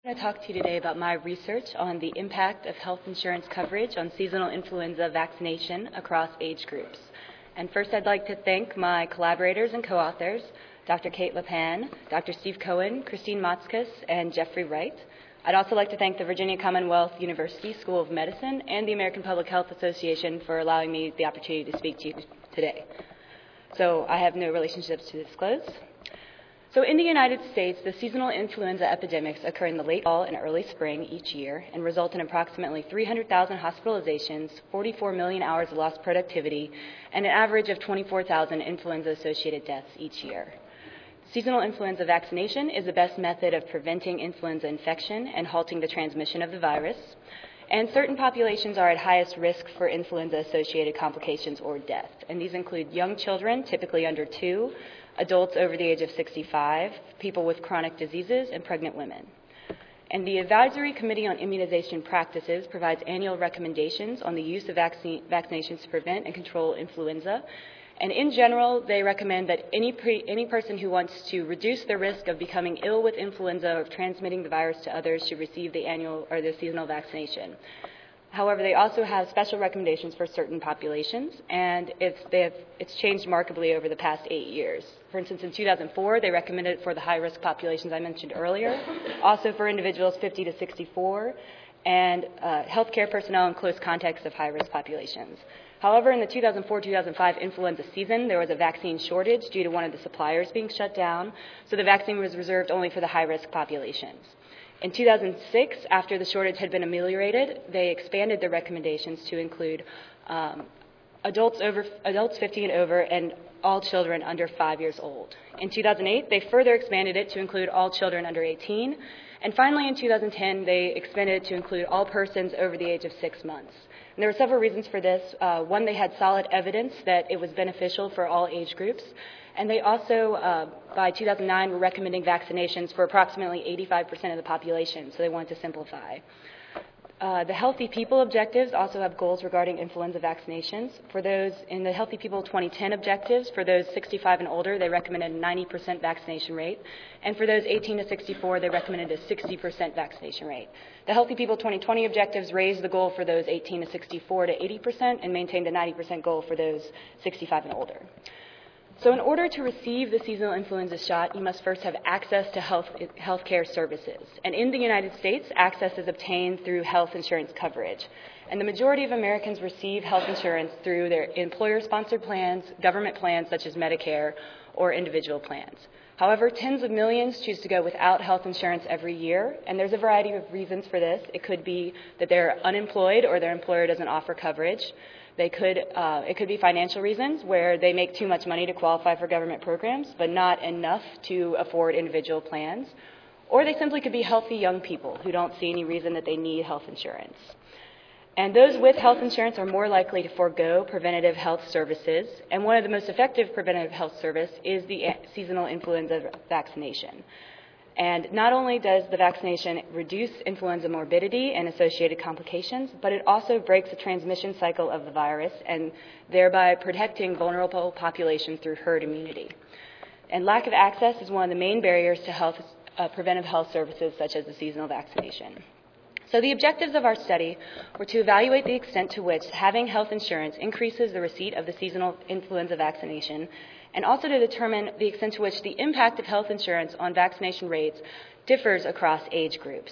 I'm going to talk to you today about my research on the impact of health insurance coverage on seasonal influenza vaccination across age groups. And first, I'd like to thank my collaborators and co-authors, Dr. Kate LaPan, Dr. Steve Cohen, Christine Motzkus, and Jeffrey Wright. I'd also like to thank the Virginia Commonwealth University School of Medicine and the American Public Health Association for allowing me the opportunity to speak to you today. So I have no relationships to disclose. So in the United States, the seasonal influenza epidemics occur in the late fall and early spring each year and result in approximately 300,000 hospitalizations, 44 million hours of lost productivity, and an average of 24,000 influenza-associated deaths each year. Seasonal influenza vaccination is the best method of preventing influenza infection and halting the transmission of the virus, and certain populations are at highest risk for influenza-associated complications or death, and these include young children, typically under 2, adults over the age of 65, people with chronic diseases, and pregnant women. And the Advisory Committee on Immunization Practices provides annual recommendations on the use of vaccinations to prevent and control influenza. And in general, they recommend that any person who wants to reduce the risk of becoming ill with influenza or of transmitting the virus to others should receive the annual or the seasonal vaccination. However, they also have special recommendations for certain populations, and it's changed markedly over the past 8 years. For instance, in 2004, they recommended it for the high-risk populations I mentioned earlier, also for individuals 50 to 64, and healthcare personnel in close contacts of high-risk populations. However, in the 2004-2005 influenza season, there was a vaccine shortage due to one of the suppliers being shut down, so the vaccine was reserved only for the high-risk populations. In 2006, after the shortage had been ameliorated, they expanded the recommendations to include adults 50 and over and all children under 5 years old. In 2008, they further expanded it to include all children under 18. And finally, in 2010, they expanded it to include all persons over the age of 6 months. And there were several reasons for this. One, they had solid evidence that it was beneficial for all age groups. And they also, by 2009, were recommending vaccinations for approximately 85% of the population, so they wanted to simplify. The Healthy People objectives also have goals regarding influenza vaccinations. For those in the Healthy People 2010 objectives, for those 65 and older, they recommended a 90% vaccination rate. And for those 18 to 64, they recommended a 60% vaccination rate. The Healthy People 2020 objectives raised the goal for those 18 to 64 to 80% and maintained a 90% goal for those 65 and older. So in order to receive the seasonal influenza shot, you must first have access to health care services. And in the United States, access is obtained through health insurance coverage. And the majority of Americans receive health insurance through their employer-sponsored plans, government plans such as Medicare, or individual plans. However, tens of millions choose to go without health insurance every year, and there's a variety of reasons for this. It could be that they're unemployed or their employer doesn't offer coverage. It could be financial reasons where they make too much money to qualify for government programs, but not enough to afford individual plans. Or they simply could be healthy young people who don't see any reason that they need health insurance. And those with health insurance are more likely to forego preventative health services. And one of the most effective preventative health service is the seasonal influenza vaccination. And not only does the vaccination reduce influenza morbidity and associated complications, but it also breaks the transmission cycle of the virus and thereby protecting vulnerable populations through herd immunity. And lack of access is one of the main barriers to preventive health services such as the seasonal vaccination. So the objectives of our study were to evaluate the extent to which having health insurance increases the receipt of the seasonal influenza vaccination, and also to determine the extent to which the impact of health insurance on vaccination rates differs across age groups.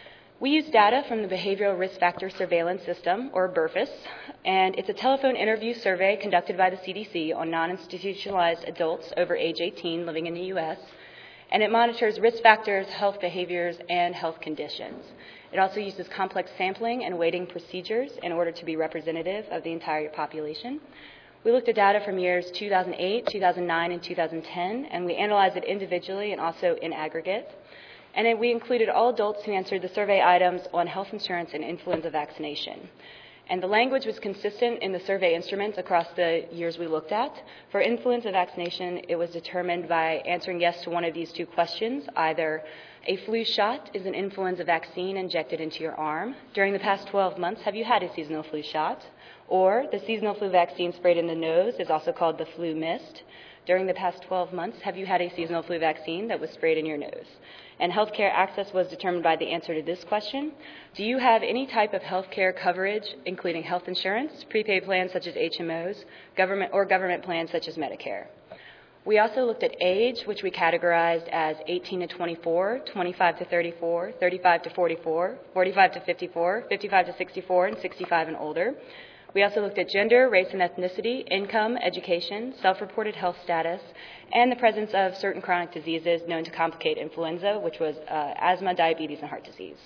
We use data from the Behavioral Risk Factor Surveillance System, or BRFIS, and it's a telephone interview survey conducted by the CDC on non-institutionalized adults over age 18 living in the U.S., and it monitors risk factors, health behaviors, and health conditions. It also uses complex sampling and weighting procedures in order to be representative of the entire population. We looked at data from years 2008, 2009, and 2010, and we analyzed it individually and also in aggregate. And then we included all adults who answered the survey items on health insurance and influenza vaccination. And the language was consistent in the survey instruments across the years we looked at. For influenza vaccination, it was determined by answering yes to one of these two questions, either a flu shot is an influenza vaccine injected into your arm. During the past 12 months, have you had a seasonal flu shot? Or the seasonal flu vaccine sprayed in the nose is also called the flu mist. During the past 12 months, have you had a seasonal flu vaccine that was sprayed in your nose? And healthcare access was determined by the answer to this question. Do you have any type of healthcare coverage, including health insurance, prepaid plans such as HMOs, government plans such as Medicare? We also looked at age, which we categorized as 18 to 24, 25 to 34, 35 to 44, 45 to 54, 55 to 64, and 65 and older. We also looked at gender, race and ethnicity, income, education, self-reported health status, and the presence of certain chronic diseases known to complicate influenza, which was asthma, diabetes, and heart disease.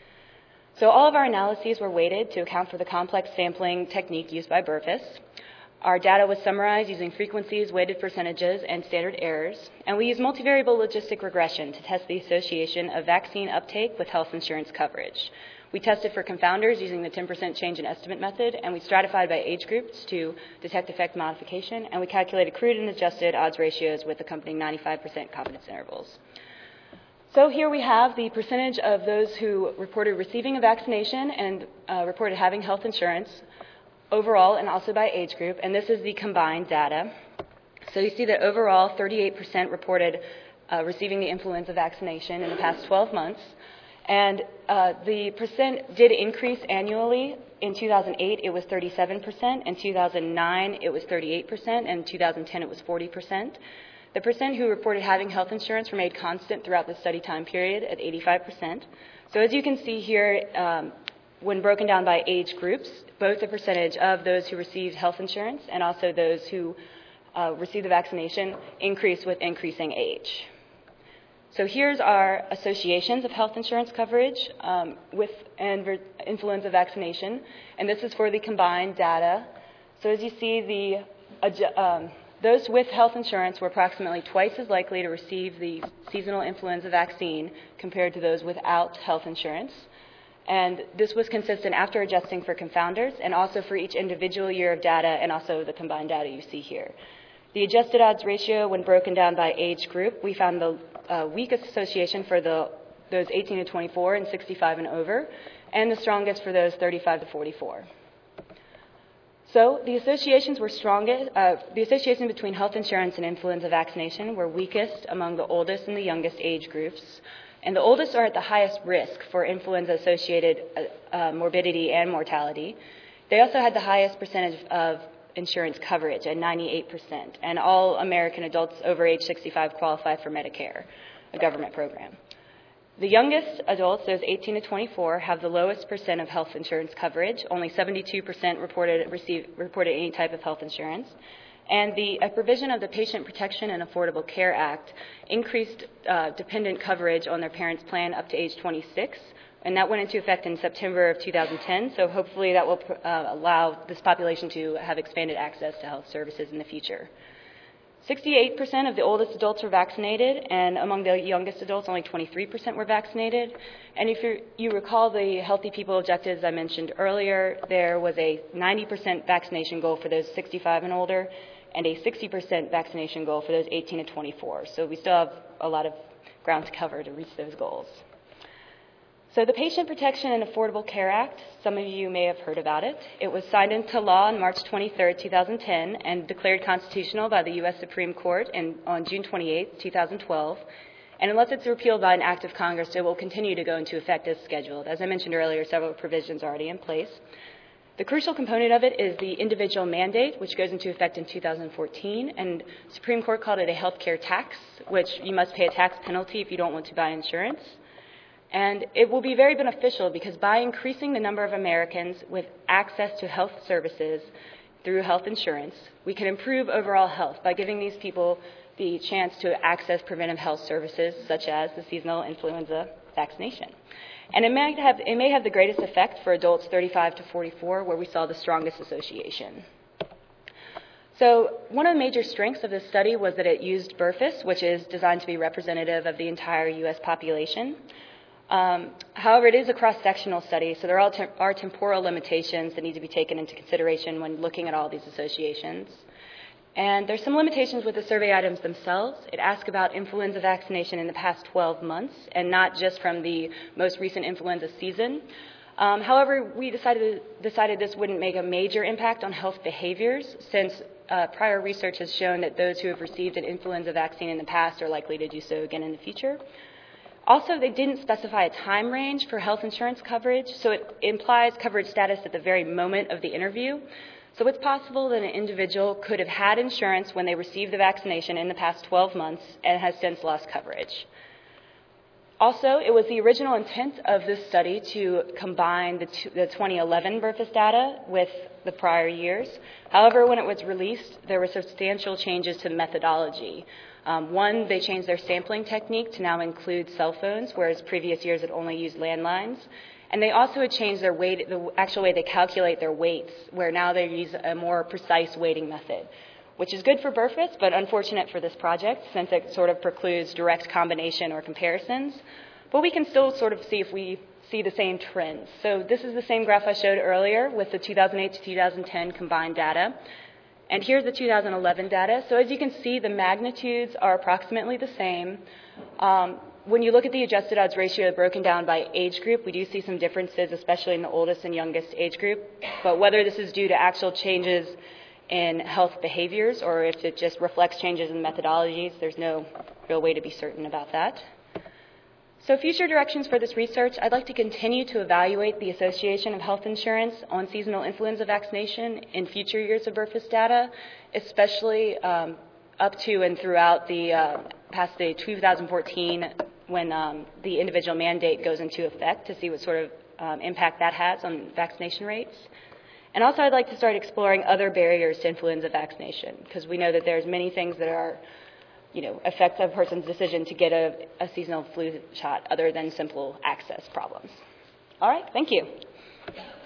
So all of our analyses were weighted to account for the complex sampling technique used by Burfess. Our data was summarized using frequencies, weighted percentages, and standard errors, and we used multivariable logistic regression to test the association of vaccine uptake with health insurance coverage. We tested for confounders using the 10% change in estimate method, and we stratified by age groups to detect effect modification, and we calculated crude and adjusted odds ratios with accompanying 95% confidence intervals. So here we have the percentage of those who reported receiving a vaccination and reported having health insurance overall and also by age group, and this is the combined data. So you see that overall 38% reported receiving the influenza vaccination in the past 12 months, and the percent did increase annually. In 2008 it was 37%, in 2009 it was 38%, and in 2010 it was 40%. The percent who reported having health insurance remained constant throughout the study time period at 85%. So as you can see here, when broken down by age groups, both the percentage of those who received health insurance and also those who received the vaccination increased with increasing age. So here's our associations of health insurance coverage with influenza vaccination, and this is for the combined data. So as you see, those with health insurance were approximately twice as likely to receive the seasonal influenza vaccine compared to those without health insurance. And this was consistent after adjusting for confounders and also for each individual year of data and also the combined data you see here. The adjusted odds ratio, when broken down by age group, we found the weakest association for those 18 to 24 and 65 and over, and the strongest for those 35 to 44. So the associations were strongest. The association between health insurance and influenza vaccination were weakest among the oldest and the youngest age groups. And the oldest are at the highest risk for influenza-associated morbidity and mortality. They also had the highest percentage of insurance coverage at 98%, and all American adults over age 65 qualify for Medicare, a government program. The youngest adults, those 18 to 24, have the lowest percent of health insurance coverage. Only 72% reported any type of health insurance. And the provision of the Patient Protection and Affordable Care Act increased dependent coverage on their parents' plan up to age 26, and that went into effect in September of 2010, so hopefully that will allow this population to have expanded access to health services in the future. 68% of the oldest adults were vaccinated, and among the youngest adults, only 23% were vaccinated. And if you recall the Healthy People objectives I mentioned earlier, there was a 90% vaccination goal for those 65 and older, and a 60% vaccination goal for those 18 to 24. So we still have a lot of ground to cover to reach those goals. So the Patient Protection and Affordable Care Act, some of you may have heard about it. It was signed into law on March 23, 2010, and declared constitutional by the U.S. Supreme Court on June 28, 2012. And unless it's repealed by an act of Congress, it will continue to go into effect as scheduled. As I mentioned earlier, several provisions are already in place. The crucial component of it is the individual mandate, which goes into effect in 2014, and the Supreme Court called it a health care tax, which you must pay a tax penalty if you don't want to buy insurance. And it will be very beneficial because by increasing the number of Americans with access to health services through health insurance, we can improve overall health by giving these people the chance to access preventive health services such as the seasonal influenza vaccination. And it may have the greatest effect for adults 35 to 44, where we saw the strongest association. So one of the major strengths of this study was that it used Burfess, which is designed to be representative of the entire U.S. population. However, it is a cross-sectional study, so there are temporal limitations that need to be taken into consideration when looking at all these associations. And there's some limitations with the survey items themselves. It asks about influenza vaccination in the past 12 months and not just from the most recent influenza season. However, we decided this wouldn't make a major impact on health behaviors since prior research has shown that those who have received an influenza vaccine in the past are likely to do so again in the future. Also, they didn't specify a time range for health insurance coverage, so it implies coverage status at the very moment of the interview. So it's possible that an individual could have had insurance when they received the vaccination in the past 12 months and has since lost coverage. Also, it was the original intent of this study to combine the 2011 BRFIS data with the prior years. However, when it was released, there were substantial changes to methodology. One, they changed their sampling technique to now include cell phones, whereas previous years had only used landlines. And they also had changed their weight, the actual way they calculate their weights, where now they use a more precise weighting method, which is good for BRFIS, but unfortunate for this project since it sort of precludes direct combination or comparisons. But we can still sort of see if we see the same trends. So this is the same graph I showed earlier with the 2008 to 2010 combined data. And here's the 2011 data. So as you can see, the magnitudes are approximately the same. When you look at the adjusted odds ratio broken down by age group, we do see some differences, especially in the oldest and youngest age group. But whether this is due to actual changes in health behaviors or if it just reflects changes in methodologies, there's no real way to be certain about that. So future directions for this research, I'd like to continue to evaluate the association of health insurance on seasonal influenza vaccination in future years of BRFIS data, especially up to and throughout past the 2014 when the individual mandate goes into effect to see what sort of impact that has on vaccination rates. And also I'd like to start exploring other barriers to influenza vaccination because we know that there's many things that are affect a person's decision to get a seasonal flu shot other than simple access problems. All right, thank you.